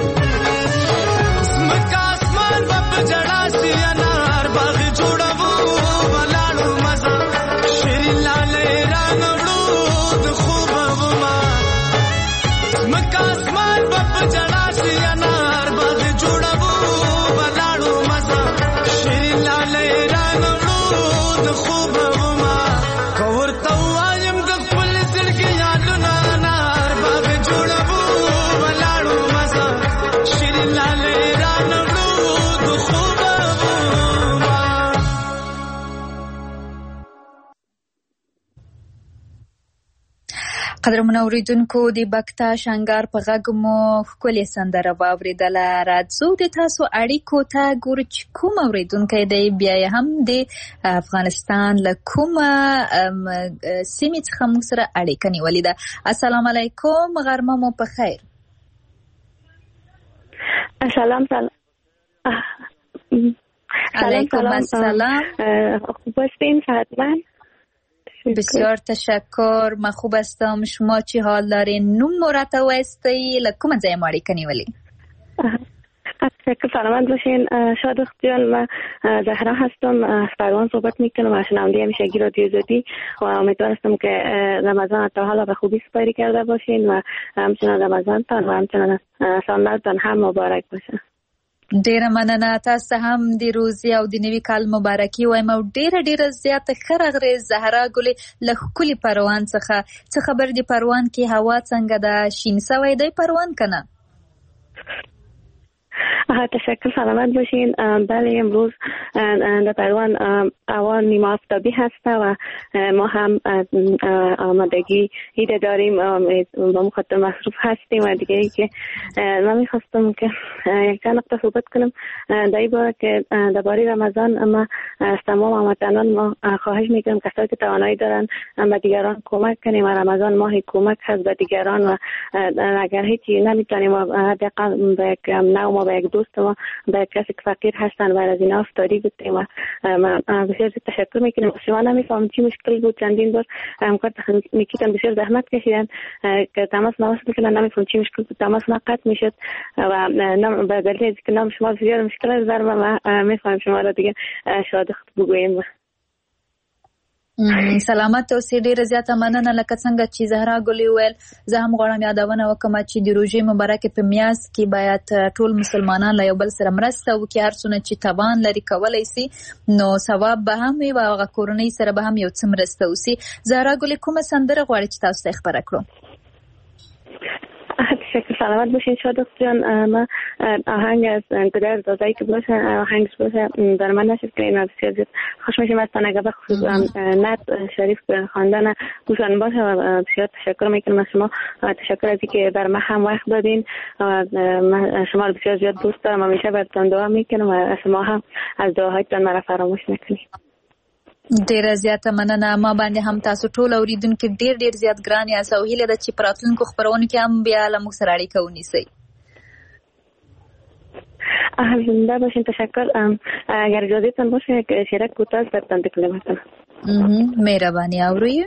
जड़ा सी अनार बाग जुड़बू قدرمن اوریدونکو د بکتا شنګار په غږ مو ښکلې سندره واورېدله. راځو د تاسو اړیکو ته ګورو چې کوم اوریدونکی دی بیا یې هم د افغانستان له کومه سیمې څخه موږ سره اړیکه نیولې ده. السلام علیکم، غرمه مو په خیر. سلام سلام علیکم السلام. خوب هستین صحتمند؟ بسیار تشکر، من خوب هستم. شما چی حال دارین؟ نوم مرتوستی لکوم ځای ما اړیکه نیولې؟ تشکر، سلامت باشین. شادخ جان، من زهرا هستم، از پروان صحبت میکنم، از شنونده همیشگی رادیو آزادی و امیدوار هستم که رمضان تا حالا به خوبی سپری کرده باشین و همچنان رمضانتان و همچنان سالتان هم مبارک باشه. ډیره مننه، تاسو هم د روزي او د نوي کال مبارکي وایم او ډیره ډیره زیاته ښه راغلې زهرا ګلې له ښکلي پروان څخه. څه خبر دی پروان کې هوا څنګه ده؟ شین سوی دی پروان که نه؟ تشکر، سلامت باشین. بله، امروز در پروان هوا نیمه آفتابی هست و ما هم آمادگی ایده داریم، با مخاطب مصروف هستیم. و دیگه ای که من میخواستم که یک چند نقطه صحبت کنم در این باره که درباره رمضان ما از تمام هموطنان ما خواهش میکنم کسایی که توانایی دارن به دیگران کمک کنیم و رمضان ماه کمک هست به دیگران و اگر هیچی نمیتونیم حداقل به یک نو ما به یک دوست ما به کسی که فقیر هستن و از اینا افتاری بودیم و من بسیار تشکر میکنم. شما نمیفهم چی مشکل بود، چندین بار همکار میکیدن بسیار زحمت کشیدن که تماس نوصل کنن، نمیفهم چی مشکل بود، تماس قطع میشد و به دلیل از که نام شما بسیار مشکل دارم و من میفهم شما را دیگه شادخ بگویم. سلامت اوسئ، ډیره زیاته مننه. لکه څنګه چې زهرا ګلې وویل، زه هم غواړم یادونه وکړم چې د روژې مبارکې په میاشت کې باید ټول مسلمانان له یو بل سره مرسته وکړي. هر څونه چې توان لري کولی سي نو ثواب به هم وي او هغه کورنۍ سره به هم یو څه مرسته وسي. زهرا ګلې کومه سندره غواړي چې تاسو ته یې خپره کړو؟ تشکر، سلامت باشین. شادخ جان، ما آهنگ از گدر دادایی که باشه آهنگش باشه در من نشد که این بسیار زیاد خوش میشیم از تنگه به خصوص نت شریف خواندن گوشان باشه و بسیار تشکر میکنم از شما. تشکر از اینکه بر من هم وقت دادین و شما رو بسیار زیاد دوست دارم، همیشه براتون دعا میکنم و شما هم از دعاهایتان مرا فراموش نکنید. ډیره زیاته مننه. ما باندې هم تاسو ټول اوریدونکو ډیر ډیر زیات ګران یاست او هیله ده چې په راتلونکو خپرونو کې هم بیا له موږ سره اړیکه ونیسئ. زنده باشین. تشکر. اگر اجازهتان باشه که شیرک کوتاه براتون تکلیف کنم. مهربانی. اورو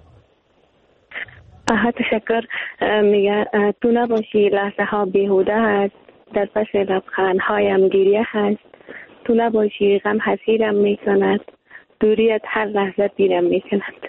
آها تشکر. میگه تو نباشی لحظه ها بیهوده هست، در پس لبخندهایم گریه هست. تو نباشی غم حسیرم میکند، دوریت هر لحظه پیرم میکند.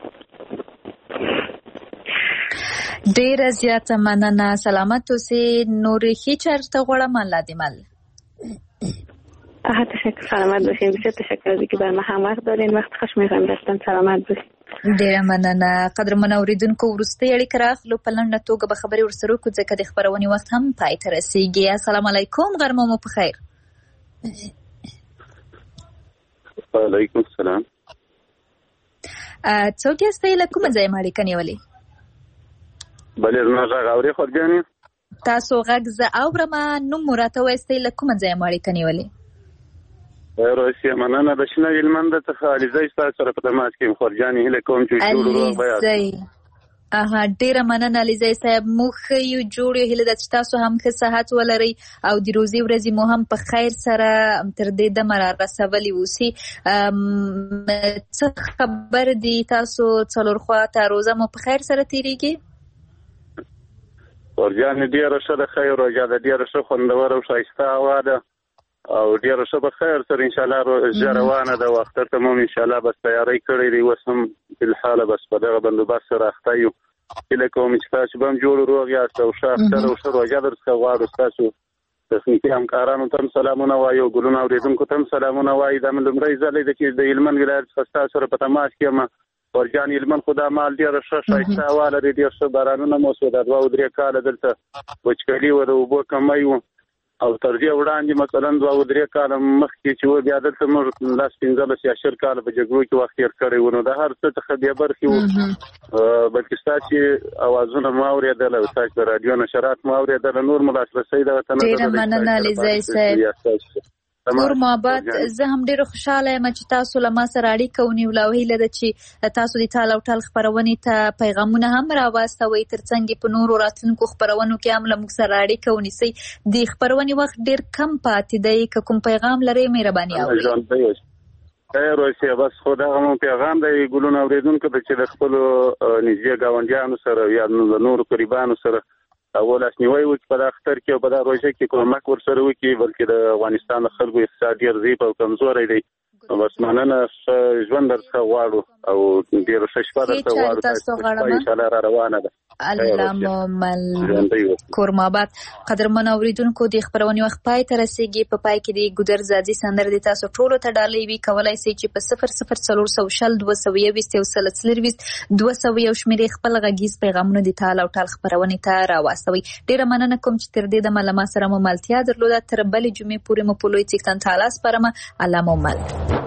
ډیره زیاته مننه. سلامت اوسئ. نور هیڅ چرته غواړم الله دې مل. آها تشکر، سلامت باشین. بسیار تشکر از اینکه بر ما هم وقت دارین. وقت خوش می‌خوایم داشتن. سلامت باشین. ډیره مننه. قدرمن اوریدونکو وروستۍ اړیکه راخلو په لنډه توګه به خبرې ورسره وکړو ځکه د خپرونې وخت هم پای ته رسیږي. السلام علیکم، غرمه مو په خیر. وعلیکم السلام. څوک یاستئ؟ له کومه ځایه مو اړیکه نیولې؟ بلې زما غږ اورې خورجانې؟ تاسو غږ زه اورم. نوم مو راته ووایاستئ، له کومه ځایه مو اړیکه نیولې؟ روسیه مننه. د شنه هلمند څخه علیزی ستاسو سره په تماس کې یم خورجانې. هیله کوم چې ټول روغ به یاست. علیزی، اها ډیره مننه علیزی صاحب. موږ ښه یو، جوړ یو. هیله ده چې تاسو هم ښه صحت ولرئ او د روزي ورځې مو هم په خیر سره تر دې دمه را رسولي اوسي. څه خبر دي تاسو څلور خوا ته روزه مو په خیر سره تیریږي؟ خورجانې ډیره ښه ده، خیر روژه ده، ډیره ښه خوندوره او ښایسته هوا ده او ډیره ښه په خیر سره انشاءالله روژه روانه ده. اختر ته مو انشاءالله بس تیاری کړی دی، اوس هم فلحاله بس په دغه بندوبست سره اخته یو. هیله کوم چې تاسو به هم جوړ روغ یاست او ښه اختر او ښه روژه درڅخه غواړو. ستاسو تخنیکي همکارانو ته هم سلامونه وایو، ګلونه اورېدونکو ته هم سلامونه وایي. دا مې لومړی ځل دی چې د هلمند ولایت څخه ستاسو سره په تماس کې یم. خورجان هلمند خو دا مال ډېره ښه ښایسته هوا لري، ډېر ښه بارانونه مو شو. دا دوه او درې کاله دلته وچکالي وه، د اوبو کمی و او تر دې وړاندې مثلا دوه او درې کاله مخکې چې و بیا دلته موږ لاس پنځلس یا شل کاله په جګړو کې وخت تېر کړی و، نو د هر څه څخه بې برخې وو، بلکې ستاسې اوازونه مو اورېدل او ستاسې د راډیو نشرات مو اورېدل، نور مو لاسرسی دغه ته نه درلود. ډېره مننه علیزی صاحب. کور محبت، زه هم ډیره خوشاله یم چې تاسو له ما سره اړیکه ونیوله او هیله ده چې تاسو د ټال او ټال خپرونې ته پیغامونه هم راواستوئ، ترڅنګ په نورو راتلونکو خپرونو کې هم له موږ سره اړیکه ونیسئ. د خپرونې وخت ډیر کم پاتې دی، که کوم پیغام لرئ مهرباني اورئ. روسیه بس خو دغه مو پیغام دی ګلونه اورېدونکو ته چې د خپلو نږدې ګاونډیانو سره یا د نورو قریبانو سره اول اسنیوي وکړي په دغه اختر کې او په دغه روژه کې کومک ورسره وکړي، بلکې د افغانستان د خلکو اقتصاد ډېر ضعیف او کمزوری دی. بس مننه، ښه ژوند درڅخه غواړو او ډېره ښه شپه درته غواړو. تاسو انشاءالله را روانه ده. الله مل کور محبت. قدرمن اوریدونکو، د خپرونې وخت پای ته رسیږي. په پای کې د ګودر زادي سندره د تاسو ټولو ته ډالۍ وي. کولای شئ چې په صفر صفر څلور سوه شل دوه سوه یوویشت یو سل څلرویشت دوه سوه یو شمېرې خپل غږیز پیغامونه د ټال او ټال خپرونې ته راواستوئ. ډېره مننه کوم چې تر دې دمه له ما سره مو ملتیا درلوده. تر بلې جمعې پورې مو په لوی څښتن تعالی سپارم. الله مو مل.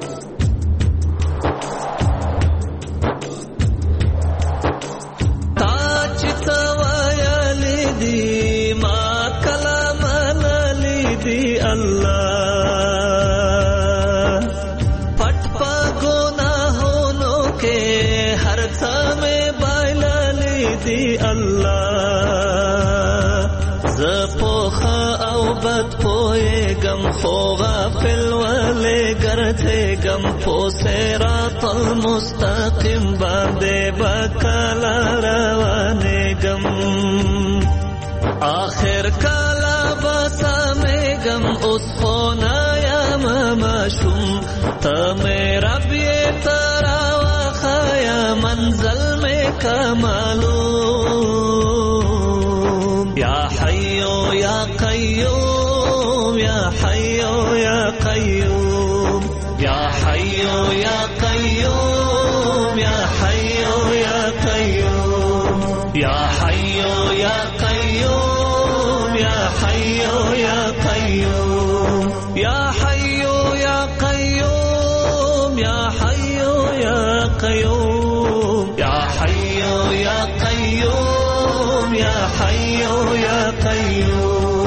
خو غافل ولې ګرځېږم په صراط المستقیم باندې به کله روانېږم، آخر کله به سمېږم. اوس خو نه یم ماشوم، ته مې رب یې ته راوښیه منزل مې که معلوم. یا حیو یا قیوم، یا حیو یا قیوم، یا حیو یا قیوم، یا حیو یا قیوم، یا حیو یا قیوم، یا حیو یا قیوم، یا حیو یا قیوم، یا حیو یا قیوم، یا حیو یا قیوم، یا حیو یا قیوم.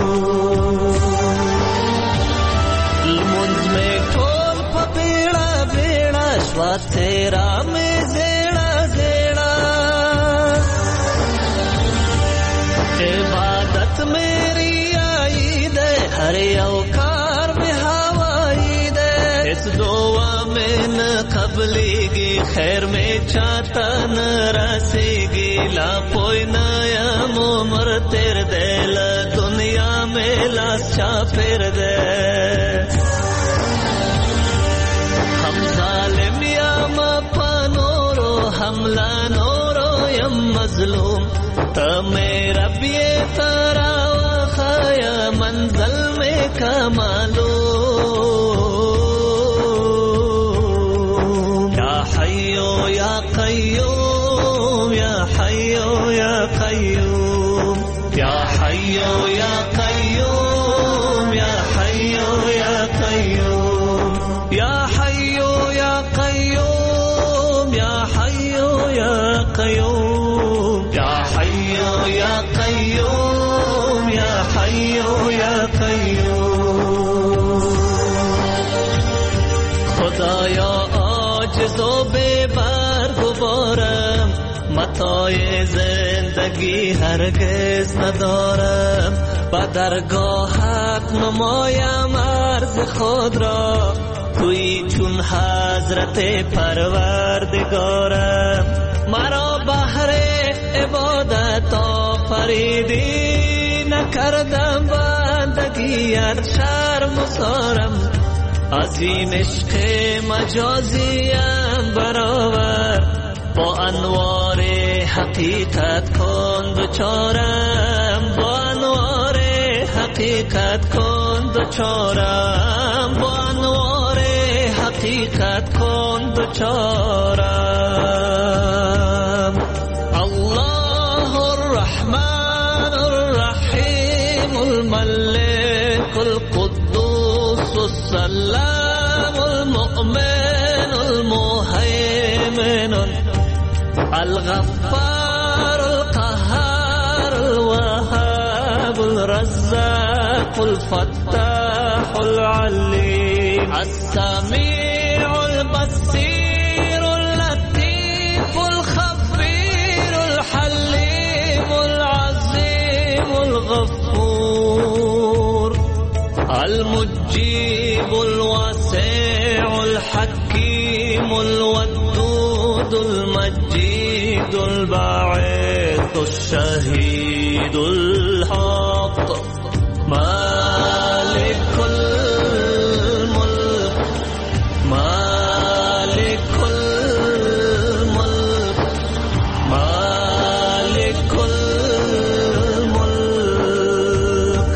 تیرا میں زیڑا زیڑا عبادت میری آئی دے، ہر اوکار میں ہوائی دے. اس دعا میں نہ قبلی گی، خیر میں چاہتا نہ رسی گی. لا کوئی نیا عمر تیر دے، لا دنیا میں لاس چا پھر دے. حملہ نورو یم مظلوم، تا میرا بیے تارا وخایا منزل میں کا معلوم. یا حیو یا قیوم، یا حیو یا قیوم، یا حیو یا قیوم، یا حیو یا قیوم، یا حیو یا قیوم، یا حیو یا قیوم، یا حیو یا قیوم، یا حیو یا قیوم. خدایا عاجز و بے بار گوارم، متاع زندگی هرگز ندارم. با درگاهت نمایم عرض خود را، تویی چون حضرت پروردگارم. مرا بهر عبادت آفریدی، نکردم بندگیت شرم و سارم. از این عشق مجازیم برآور، با انوار حقیقت کن دوچارم. با انوار حقیقت کن دوچارم، با انوار حقیقت کن دوچارم. الله الرحمن الرحیم الملك السلام المؤمن المهيمن الغفار القهار الوهاب الرزاق الفتاح العليم السميع البصير اللطيف الخبير الحليم العظيم الغفور المجيب الواسع الحكيم الودود المجيد الباعث الشهيد الحق مالك الملك مالك الملك مالك الملك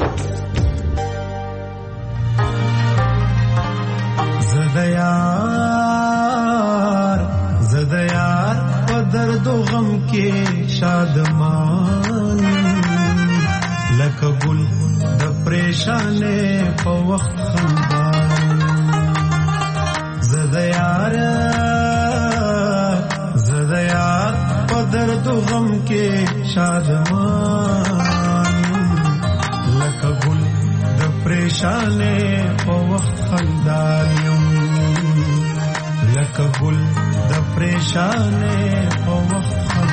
زديار زديار ودرد و غم کے شادمان لکه ګل د پریشانې په وخت خندان زده یار زده یار په درد و غم کې شادمان لکه ګل د پریشانې په وخت خندان لکه ګل د پریشانې په وخت خندان